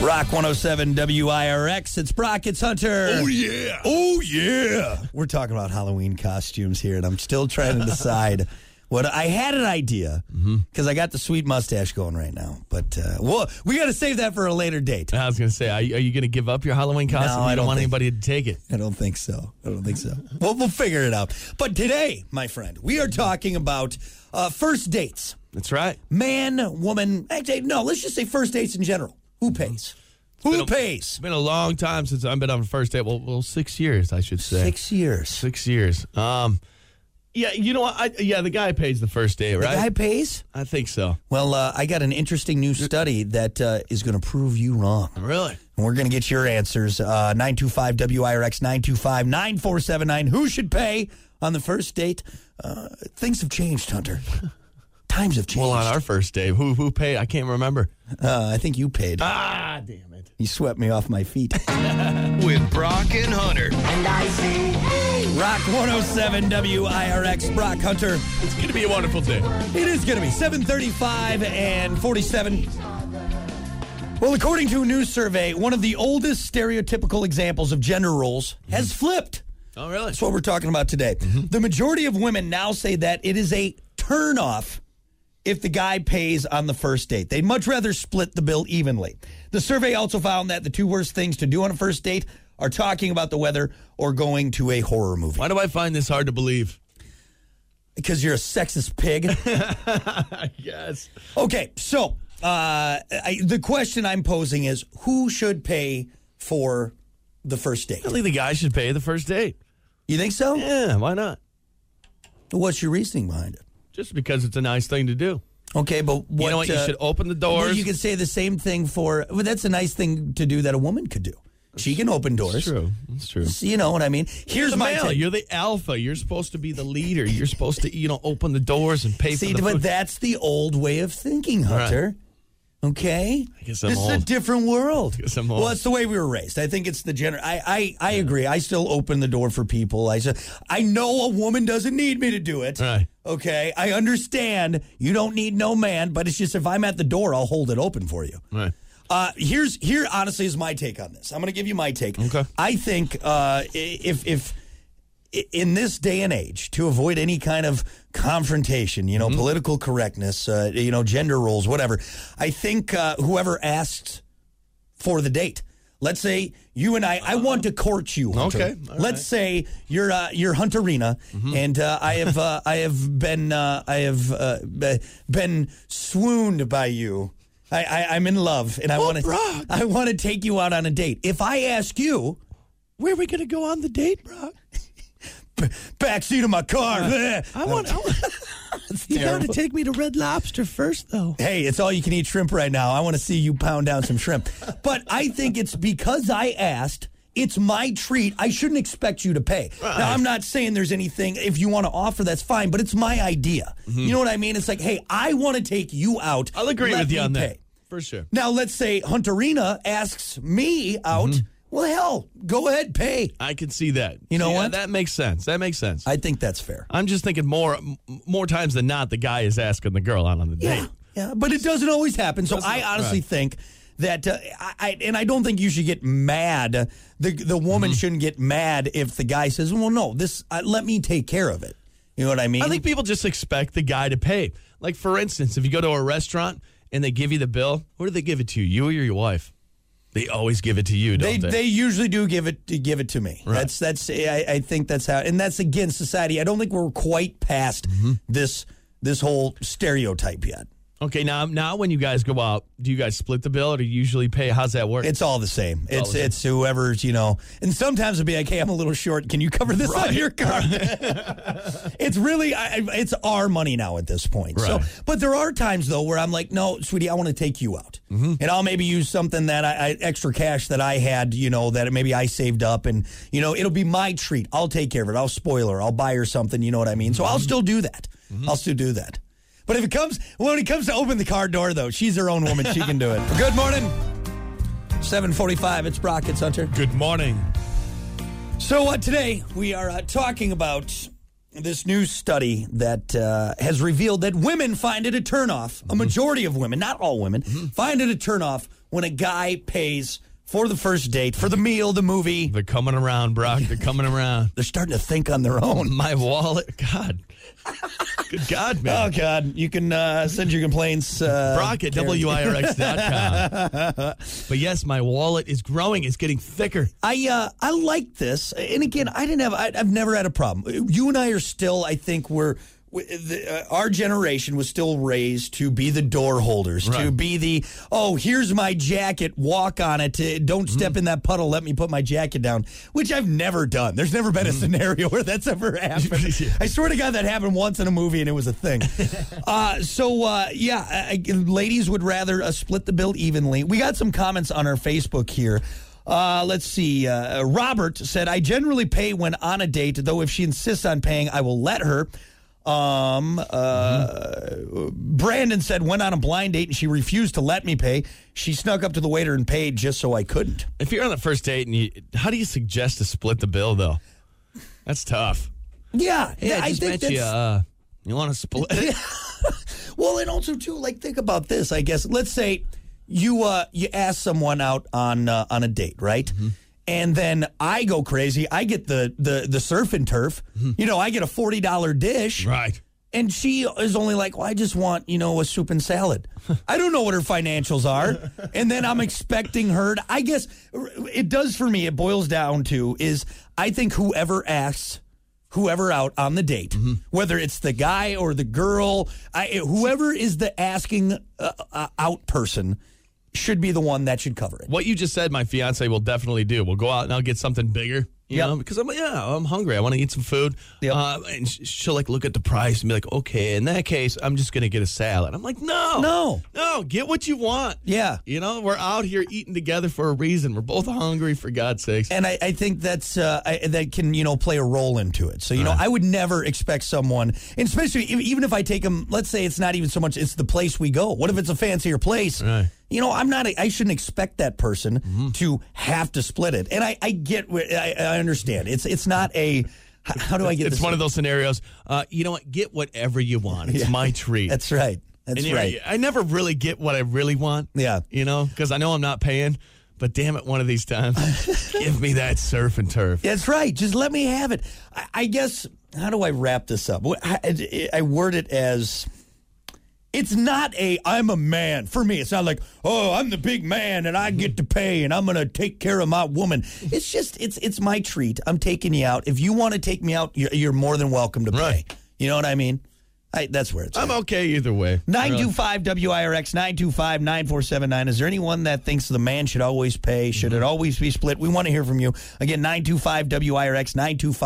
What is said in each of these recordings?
Rock 107 WIRX. It's Brock, it's Hunter. Oh, yeah. Oh, yeah. We're talking about Halloween costumes here, and I'm still trying to decide what I had an idea because I got the sweet mustache going right now. But we got to save that for a later date. I was going to say, are you going to give up your Halloween costume? No, I don't want think- anybody to take it. I don't think so. We'll figure it out. But today, my friend, we are talking about first dates. That's right. Man, woman. Actually, no, let's just say first dates in general. Who pays? Who pays? It's been a long time since I've been on a first date. Well, 6 years, I should say. 6 years. 6 years. Yeah, you know what? The guy pays the first date, right? The guy pays? I think so. Well, I got an interesting new study that is going to prove you wrong. Really? And we're going to get your answers. 925-WIRX, 925-9479. Who should pay on the first date? Things have changed, Hunter. Times have changed. Well, on our first date, who paid? I can't remember. I think you paid. Ah, damn it. You swept me off my feet. With Brock and Hunter. And I say, hey! Rock 107 WIRX, Brock Hunter. It's going to be a wonderful day. It is going to be 7:35 and 47. Well, according to a new survey, one of the oldest stereotypical examples of gender roles has flipped. Oh, really? That's what we're talking about today. The majority of women now say that it is a turnoff if the guy pays on the first date. They'd much rather split the bill evenly. The survey also found that the two worst things to do on a first date are talking about the weather or going to a horror movie. Why do I find this hard to believe? Because you're a sexist pig. Yes. Okay, so the question I'm posing is, who should pay for the first date? I think the guy should pay the first date. You think so? Yeah, why not? What's your reasoning behind it? Just because it's a nice thing to do. Okay, but what, You know what? You should open the well, doors. you could say the same thing for, well, that's a nice thing to do that a woman could do. She can open doors. That's true. That's true. You know what I mean? You're the male. You're the alpha. You're supposed to be the leader. You're supposed to, open the doors and pay See, for the but food. that's the old way of thinking, Hunter. Okay? I guess I'm this old. is a different world. guess I'm old. Well, it's the way we were raised. I think it's the I agree. I still open the door for people. I know a woman doesn't need me to do it. Right. Okay? I understand you don't need no man, but it's just if I'm at the door, I'll hold it open for you. Right. Here honestly is my take on this. I'm going to give you my take. Okay. I think if in this day and age, to avoid any kind of confrontation, political correctness, gender roles, whatever, I think whoever asks for the date. Let's say you and I want to court you, Hunter. Okay. All Let's say you're Hunterina, and I have been swooned by you. I'm in love, and I want to take you out on a date. If I ask you, Where are we going to go on the date, Brock? backseat of my car. I want. You got to take me to Red Lobster first, though. Hey, it's all you can eat shrimp right now. I want to see you pound down some shrimp. But I think it's because I asked. It's my treat. I shouldn't expect you to pay. Right. Now, I'm not saying there's anything. If you want to offer, that's fine. But it's my idea. You know what I mean? It's like, hey, I want to take you out. I'll agree Let with you me on pay. that. For sure. Now, let's say Hunterina asks me out. Well, hell, go ahead, pay. I can see that. You know See, what? That makes sense. I think that's fair. I'm just thinking more times than not, the guy is asking the girl out on the date. Yeah, but it doesn't always happen. So I honestly think that, I don't think you should get mad. The woman shouldn't get mad if the guy says, well, no, let me take care of it. You know what I mean? I think people just expect the guy to pay. Like, for instance, if you go to a restaurant and they give you the bill, who do they give it to? You or your wife? They always give it to you, don't they? They usually do give it to me. Right. I think that's how, and that's against society. I don't think we're quite past this whole stereotype yet. Okay, now when you guys go out, do you guys split the bill or do you usually pay? How's that work? It's all the same. It's whoever's, and sometimes it'll be like, hey, I'm a little short. Can you cover this on your card? It's really, it's our money now at this point. Right. So, but there are times, though, where I'm like, no, sweetie, I want to take you out. And I'll maybe use something that extra cash that I had, that maybe I saved up. And, it'll be my treat. I'll take care of it. I'll spoil her. I'll buy her something. You know what I mean? So I'll still do that. I'll still do that. But when it comes to open the car door, though, she's her own woman. She can do it. Good morning. 7:45. It's Brock. It's Hunter. Good morning. So today we are talking about this new study that has revealed that women find it a turnoff. A majority of women, not all women, find it a turnoff when a guy pays for the first date, for the meal, the movie. They're coming around, Brock. They're coming around. They're starting to think on their own. My wallet. God. Good God, man. Oh, God. You can send your complaints. Brock at WIRX.com. But yes, my wallet is growing. It's getting thicker. I like this. And again, I've never had a problem. You and I are still, I think our generation was still raised to be the door holders, to be the, here's my jacket, walk on it, don't step in that puddle, let me put my jacket down, which I've never done. There's never been a scenario where that's ever happened. I swear to God that happened once in a movie and it was a thing. Ladies would rather split the bill evenly. We got some comments on our Facebook here. Let's see. Robert said, I generally pay when on a date, though if she insists on paying, I will let her. Brandon said, went on a blind date and she refused to let me pay. She snuck up to the waiter and paid just so I couldn't. If you're on the first date, and how do you suggest to split the bill, though? That's tough. Yeah. I think that's... you want to split it? Well, and also, too, think about this, I guess. Let's say you ask someone out on a date, right? Mm-hmm. And then I go crazy. I get the surf and turf. Mm-hmm. I get a $40 dish. Right. And she is only like, well, I just want, a soup and salad. I don't know what her financials are. And then I'm expecting her to, I guess it does for me. It boils down to is I think whoever asks whoever out on the date, whether it's the guy or the girl, whoever is the asking out person, should be the one that should cover it. What you just said, my fiance will definitely do. We'll go out and I'll get something bigger, you know, because I'm hungry. I want to eat some food. Yep. And she'll look at the price and be like, okay, in that case, I'm just going to get a salad. I'm like, no, get what you want. Yeah. We're out here eating together for a reason. We're both hungry, for God's sakes. And I think that's that can, play a role into it. So, I would never expect someone, and especially even if I take them, let's say it's not even so much, it's the place we go. What if it's a fancier place? Right. I shouldn't expect that person to have to split it. And I understand. It's not a, how do I get this? It's one of those scenarios. You know what? Get whatever you want. It's my treat. That's right. That's right. I never really get what I really want. Yeah. Because I know I'm not paying. But damn it, one of these times, give me that surf and turf. That's right. Just let me have it. I guess, how do I wrap this up? I word it as... It's not I'm a man. For me, it's not like, I'm the big man and I get to pay and I'm going to take care of my woman. It's just, it's my treat. I'm taking you out. If you want to take me out, you're more than welcome to pay. Right. You know what I mean? That's where it's I'm okay either way. 925-WIRX, 925-9479. Is there anyone that thinks the man should always pay? Should it always be split? We want to hear from you. Again, 925-WIRX,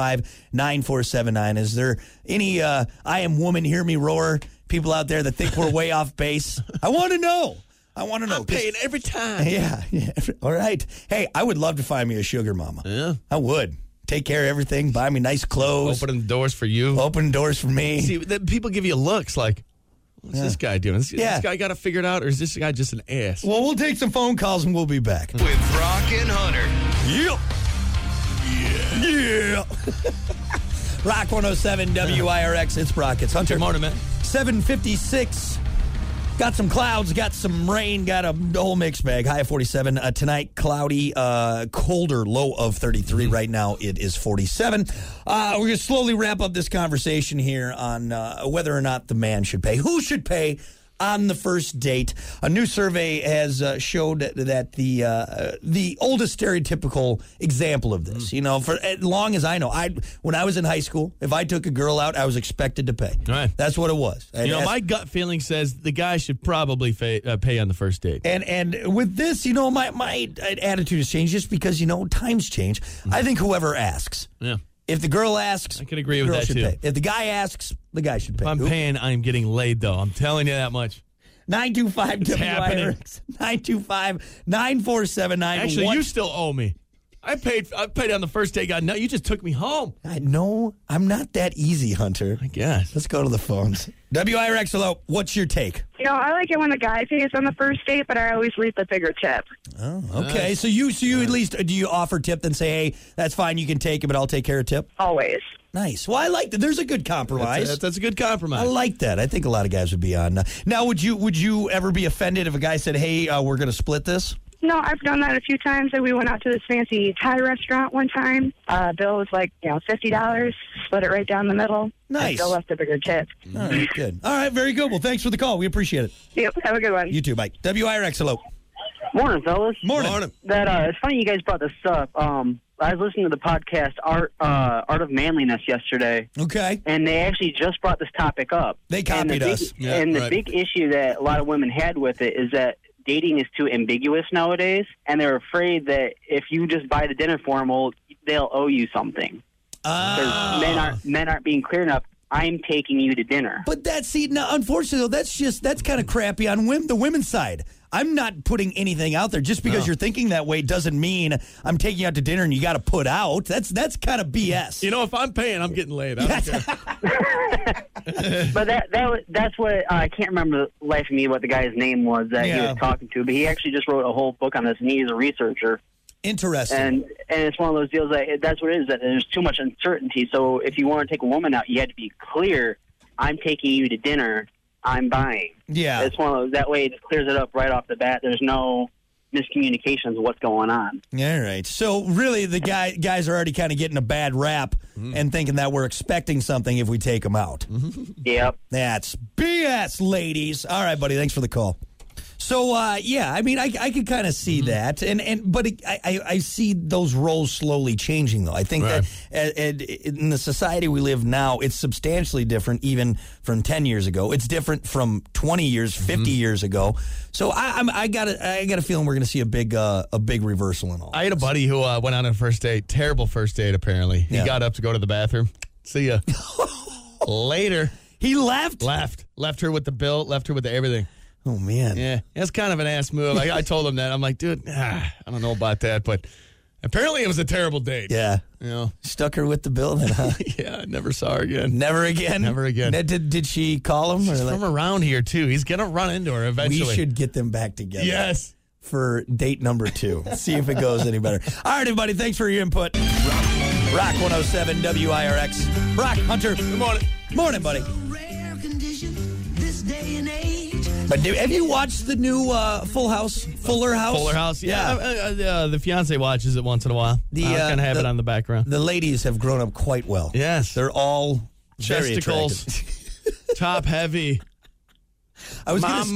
925-9479. Is there any I am woman, hear me roar people out there that think we're way off base? I want to know. I'm paying every time. Yeah. All right. Hey, I would love to find me a sugar mama. Yeah. I would. Take care of everything, buy me nice clothes. Opening doors for you. Open doors for me. See, people give you looks like, what's this guy doing? This guy got to figure it out, or is this guy just an ass? Well, we'll take some phone calls and we'll be back. With Brock and Hunter. Yep. Yeah. Rock 107 WIRX. It's Brock. It's Hunter. Good morning, man. 7:56. Got some clouds, got some rain, got a whole mixed bag. High of 47. Tonight, cloudy, colder, low of 33. Right now, it is 47. We're going to slowly wrap up this conversation here on whether or not the man should pay. Who should pay on the first date? A new survey has showed that the oldest stereotypical example of this, for as long as I know, when I was in high school, if I took a girl out, I was expected to pay. Right. That's what it was. My gut feeling says the guy should probably pay on the first date. And with this, my attitude has changed just because, times change. I think whoever asks. Yeah. If the girl asks, I can agree with that too. Pay. If the guy asks, the guy should pay. If I'm paying, I'm getting laid, though. I'm telling you that much. 925-WIRX, 925-9479. Actually, you still owe me. I paid on the first day. God, no, you just took me home. I know. I'm not that easy, Hunter. I guess. Let's go to the phones. WIRX, hello. What's your take? I like it when the guy pays on the first date, but I always leave the bigger tip. Oh, okay. Nice. So you at least, do you offer tip and say, hey, that's fine, you can take it, but I'll take care of tip? Always. Nice. Well, I like that. There's a good compromise. That's a good compromise. I like that. I think a lot of guys would be on. Now, would you ever be offended if a guy said, "Hey, we're going to split this"? No, I've done that a few times. We went out to this fancy Thai restaurant one time. Bill was like, $50. Split it right down the middle. Nice. I still left a bigger tip. All right, good. All right, very good. Well, thanks for the call. We appreciate it. Yep, have a good one. You too, Mike. WIRX, hello. Morning, fellas. Morning. It's funny you guys brought this up. I was listening to the podcast Art of Manliness yesterday. Okay. And they actually just brought this topic up. They copied us. And the big issue that a lot of women had with it is that dating is too ambiguous nowadays, and they're afraid that if you just buy the dinner for them, well, they'll owe you something. Because men aren't being clear enough. I'm taking you to dinner. But unfortunately, that's kind of crappy on the women's side. I'm not putting anything out there. Just because you're thinking that way doesn't mean I'm taking you out to dinner and you got to put out. That's kind of BS. If I'm paying, I'm getting laid. I don't care. But that's what I can't remember the life of me what the guy's name was that he was talking to. But he actually just wrote a whole book on this, and he's a researcher. Interesting. And it's one of those deals that's what it is, that there's too much uncertainty. So if you want to take a woman out, you had to be clear. I'm taking you to dinner. I'm buying. Yeah. It's one of those, that way it just clears it up right off the bat. There's no miscommunications of what's going on. All right. So really the guys are already kind of getting a bad rap and thinking that we're expecting something if we take them out. Yep. That's BS, ladies. All right, buddy. Thanks for the call. So, I could kind of see that, but I see those roles slowly changing, though. I think that in the society we live now, it's substantially different, even from 10 years ago. It's different from 20 years, 50 years ago. So, I got a feeling we're going to see a big reversal in all. I had a buddy who went on a first date, terrible first date. Apparently, he got up to go to the bathroom. See ya. Later, he left her with the bill, left her with everything. Oh, man. Yeah, that's kind of an ass move. I told him that. I'm like, dude, I don't know about that, but apparently it was a terrible date. Yeah. Stuck her with the bill then, huh? Yeah, never saw her again. Never again? Never again. Did she call him? She's from around here, too. He's going to run into her eventually. We should get them back together. Yes. For date number 2. See if it goes any better. All right, everybody, thanks for your input. Rock 107 WIRX. Rock, Hunter. Good morning. Morning, buddy. But have you watched the new Fuller House? Fuller House, yeah. The fiance watches it once in a while. I kind of have it on the background. The ladies have grown up quite well. Yes. They're all very chesticles, top heavy. I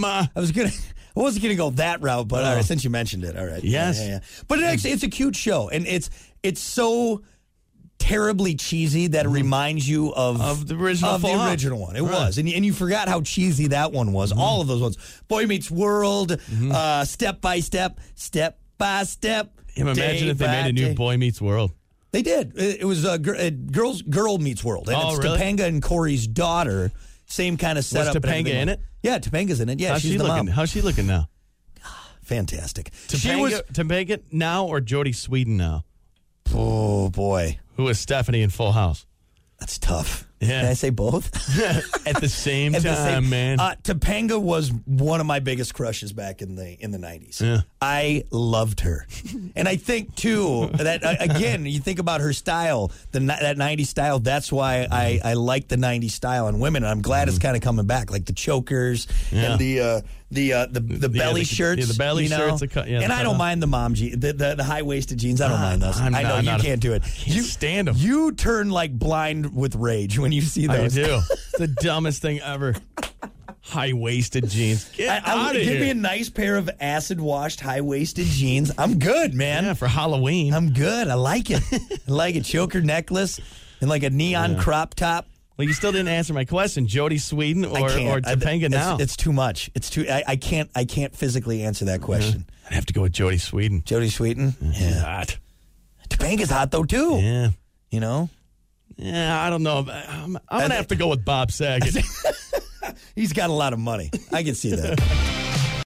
wasn't gonna go that route, but all right, since you mentioned it, all right. Yes. Yeah. But it's a cute show, and it's so terribly cheesy that it reminds you of the original one. It was. And you forgot how cheesy that one was. All of those ones. Boy Meets World, Step by Step, Step by Step. Imagine if they made a new Boy Meets World. They did. It was Girl Meets World. And it's really? Topanga and Corey's daughter. Same kind of setup. Was Topanga in it? Yeah, Topanga's in it. Yeah, she's the mom. How's she looking now? Fantastic. Topanga now or Jodie Sweetin now? Oh, boy. Who is Stephanie in Full House? That's tough. Yeah. Can I say both? At the same time, man. Topanga was one of my biggest crushes back in the 90s. Yeah. I loved her. And I think, too, that, again, you think about her style, that 90s style, that's why I like the 90s style on women. And I'm glad it's kind of coming back, like the chokers and the belly shirts. The belly shirts. And I don't mind the mom jeans, the high-waisted jeans. I don't mind those. I know you can't do it. You stand them. You turn like blind with rage when you see those. I do. It's the dumbest thing ever. High-waisted jeans. Get out of here. Give me a nice pair of acid-washed high-waisted jeans. I'm good, man. Yeah, for Halloween. I'm good. I like it. I like a choker necklace and like a neon crop top. Well, you still didn't answer my question. Jodie Sweetin or Topanga now? It's too much. It's too. I can't physically answer that question. I'd have to go with Jodie Sweetin. Jodie Sweetin. Yeah. Hot. Topanga's hot though too. Yeah. You know. Yeah, I don't know. I'm gonna have to go with Bob Saget. He's got a lot of money. I can see that.